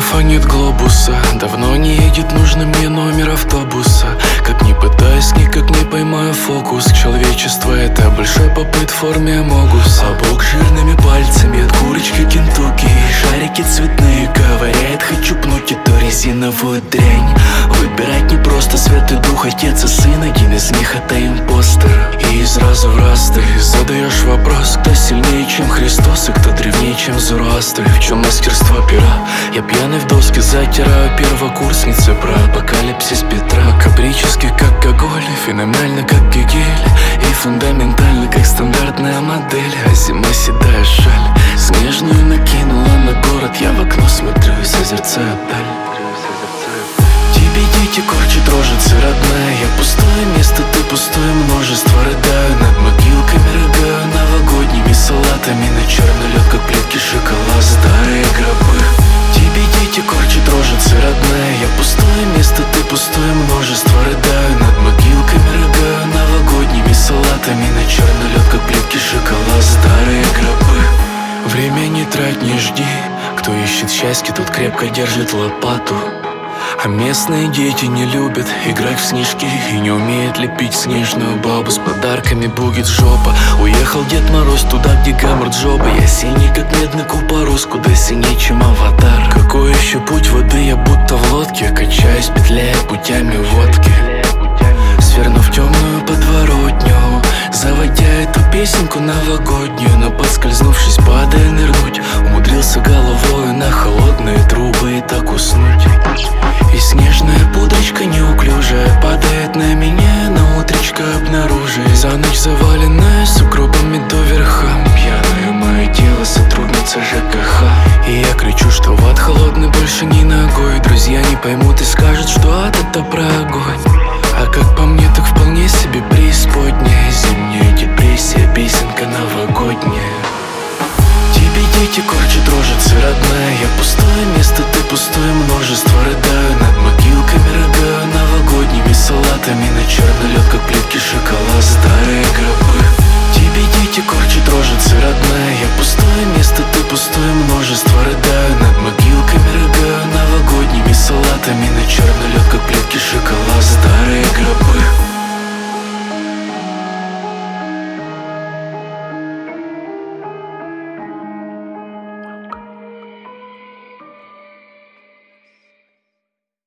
билетов, а нет глобуса. Давно не едет нужный мне номер автобуса. Как ни пытаюсь, никак не поймаю фокус. Человечество — это большой попыт в форме амогус. А Бог жирными пальцами от курочки Кентукки шарики цветные ковыряет. Хочу пнуть эту резиновую дрянь. Выбирать не просто Святый Дух, Отец и Сын. Один из них — это импостер. И из раза в раз ты задаешь вопрос: кто сильнее, чем Христос, и кто древнее, чем Зороастр? В чем мастерство пера? Я пьяный в доски затираю первокурсницы про апокалипсис Петра. Макабрически, как Гоголь, феноменально, как Гегель, и фундаментально, как стандартная модель. А зима седая шаль снежную накинула на город. Я в окно смотрю и созерцаю даль. Тебе дети корчат рожицы, родная. Я пустое место, ты пустое множество. Рыдаю над могилками, рыгаю новогодними салатами. На черный лед, как плитки шоколад, старые гробы. Тебе дети корчат рожицы, родная. Я пустое место, ты пустое множество. Рыдаю над могилками, рыгаю новогодними салатами. На черный лед, как плитки шоколад, старые гробы. Время не трать, не жди. Кто ищет счастье, тот крепко держит лопату. А местные дети не любят играть в снежки и не умеют лепить снежную бабу. С подарками бугит жопа. Уехал Дед Мороз туда, где гаммер джоба. Я синий, как медный купорос, куда синее, чем аватар. Какой еще путь воды, я будто в лодке качаюсь, петляя путями водки. Свернув темную подворотню, заводя эту песенку новогоднюю. Но подскользнувшись, падая нырнуть, умудрился головой на холодные трубы и так уснуть. И снежная пудрочка неуклюжая падает на меня, на утречко обнаружив. За ночь заваленная сугробами до верха. Пьяное мое тело, сотрудница ЖКХ. И я кричу, что в ад холодный больше ни ногой. Друзья не поймут и скажут, что ад — это про огонь. А как по мне, так вполне себе преисподняя. Зимняя депрессия, песенка новогодняя. Тебе дети корчат рожицы, родная. Я пустое место, ты пустое множество. Рыдаю над могилками, рыгаю новогодними салатами. На черный лед, как плитки шоколад, старые гробы. Тебе дети корчат рожицы, родная. Я пустое место, ты пустое множество. Рыдаю над могилками, рыгаю новогодними салатами. На черный лед,